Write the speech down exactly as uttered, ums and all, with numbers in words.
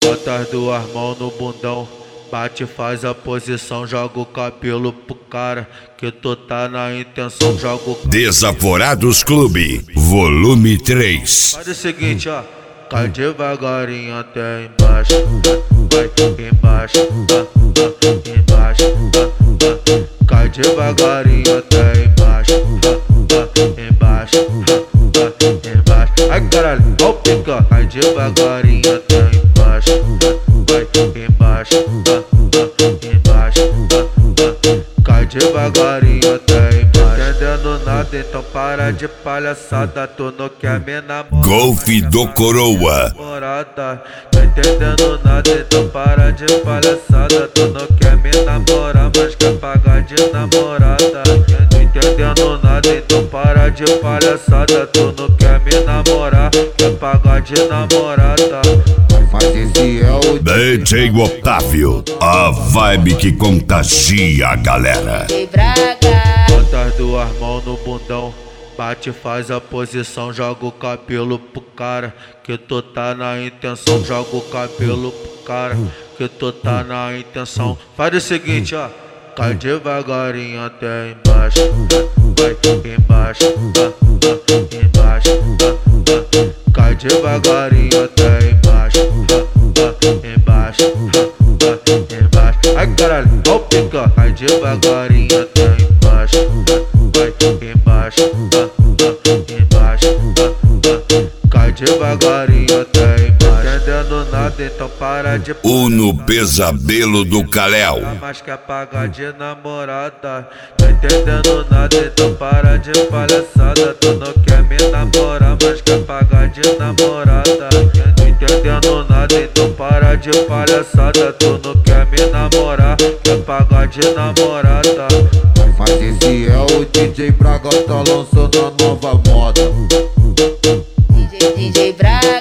Bota as duas mãos no bundão, bate, faz a posição, joga o cabelo pro cara, que tu tá na intenção, joga o cabelo. Desaforados Clube, volume três. Faz o seguinte, ó, cai devagarinho até embaixo, vai embaixo, embaixo, cai devagarinho até embaixo, embaixo, embaixo. Ai caralho, ó o pica, cai devagarinho até embaixo, vai embaixo, embaixo, cai devagarinho até embaixo. Entendendo nada, então para de palhaçada, tu não quer me namorar. Golfe do Coroa. Tá entendendo nada, então para de palhaçada, tu não quer me namorar, mas quer pagar de namorada. Não entendendo nada, então para de palhaçada, tu não quer me namorar, quer pagar de namorada. Mas esse é o D J Otávio, a vibe que contagia a galera. Bota as duas mãos no bundão, bate, faz a posição, joga o cabelo pro cara, que tu tá na intenção, joga o cabelo pro cara, que tu tá na intenção. Faz o seguinte, ó, cai devagarinho até embaixo, vai embaixo, embaixo, cai devagarinho até embaixo, embaixo, embaixo. Ai caralho, ó o pica, cai devagarinho até embaixo, vai embaixo, embaixo, cai devagarinho até embaixo. Entendendo nada, então para de Uno Pesadelo do Caléu. mas quer pagar de namorada. Tá entendendo nada, então para de palhaçada, tu não quer me namorar, mas quer pagar de namorada. Não entendendo nada, então para de palhaçada, tu não quer me namorar, quer pagar de namorada. Mas esse é o D J Braga, tá lançando a nova moda. D J, D J Braga.